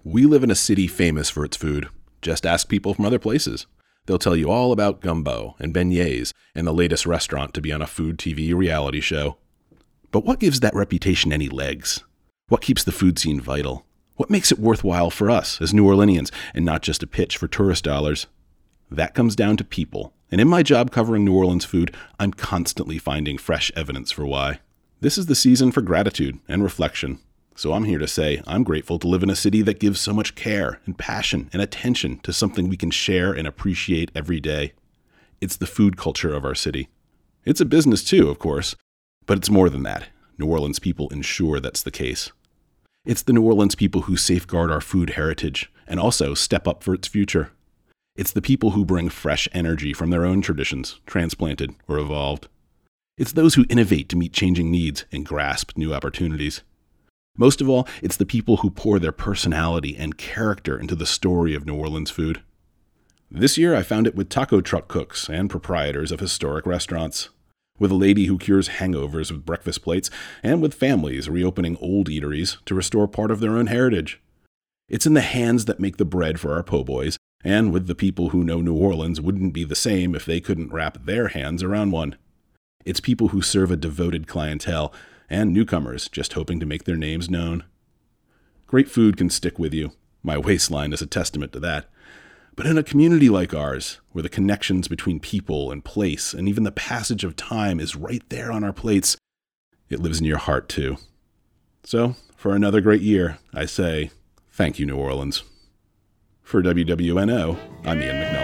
We live in a city famous for its food. Just ask people from other places. They'll tell you all about gumbo and beignets and the latest restaurant to be on a food TV reality show. But what gives that reputation any legs? What keeps the food scene vital? What makes it worthwhile for us as New Orleanians and not just a pitch for tourist dollars? That comes down to people. And in my job covering New Orleans food, I'm constantly finding fresh evidence for why. This is the season for gratitude and reflection. So I'm here to say I'm grateful to live in a city that gives so much care and passion and attention to something we can share and appreciate every day. It's the food culture of our city. It's a business too, of course, but it's more than that. New Orleans people ensure that's the case. It's the New Orleans people who safeguard our food heritage and also step up for its future. It's the people who bring fresh energy from their own traditions, transplanted or evolved. It's those who innovate to meet changing needs and grasp new opportunities. Most of all, it's the people who pour their personality and character into the story of New Orleans food. This year, I found it with taco truck cooks and proprietors of historic restaurants, with a lady who cures hangovers with breakfast plates, and with families reopening old eateries to restore part of their own heritage. It's in the hands that make the bread for our po' boys, and with the people who know New Orleans wouldn't be the same if they couldn't wrap their hands around one. It's people who serve a devoted clientele, and newcomers just hoping to make their names known. Great food can stick with you. My waistline is a testament to that. But in a community like ours, where the connections between people and place and even the passage of time is right there on our plates, it lives in your heart too. So, for another great year, I say, thank you, New Orleans. For WWNO, I'm Ian McNulty.